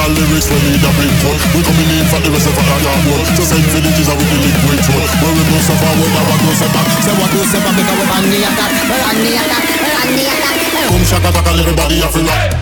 brutal lyrics when need a big cut. We coming in for the rest of our yard work. Just send for the Jesus with the liquid truck. Where we go so far, we never go so back. Say what do say back because we on the attack. We on the attack, we on the attack. Come shaka taka, everybody have to rock.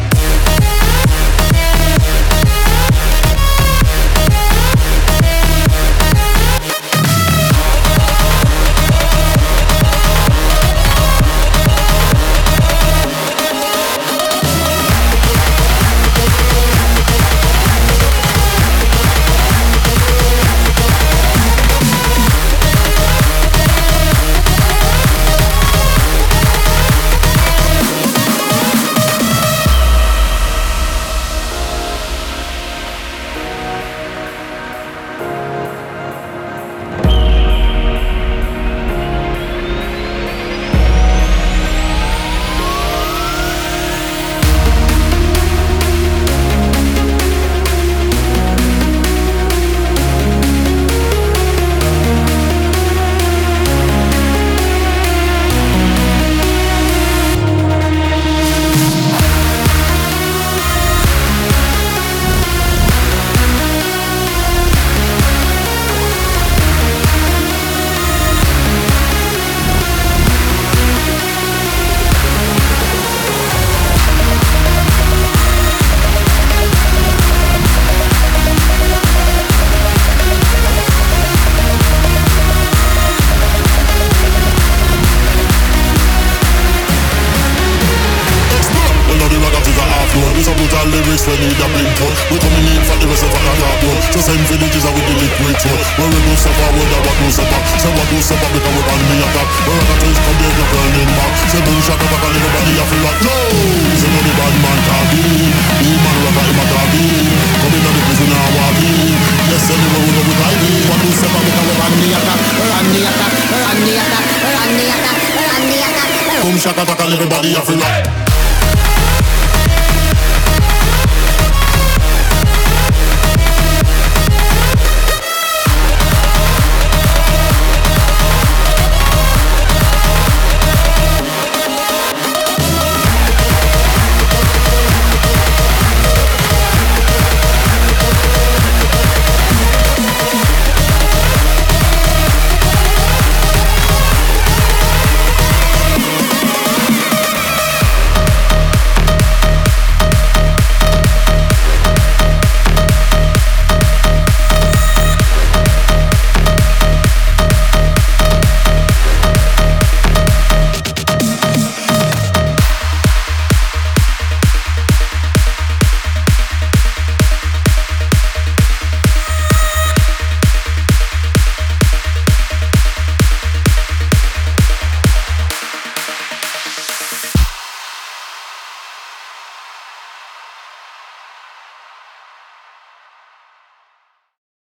Lyrics when need a big cut. We coming in for the rest of our yard work. Just send for the Jesus with the liquid truck. Where we go so far, we never go so back. Say what do so back because we on the attack. Where I got to come there, you're burning back. Say boom shaka back and everybody have to rock. No, say no the bad man can't be. The man rocker him a can't be. Coming on the prison now walk in. Yes, anywhere we go with ID. What do so back because we on the attack. We on the attack, we on the attack, we on the attack, we on the attack. Boom shaka back and everybody have to rock.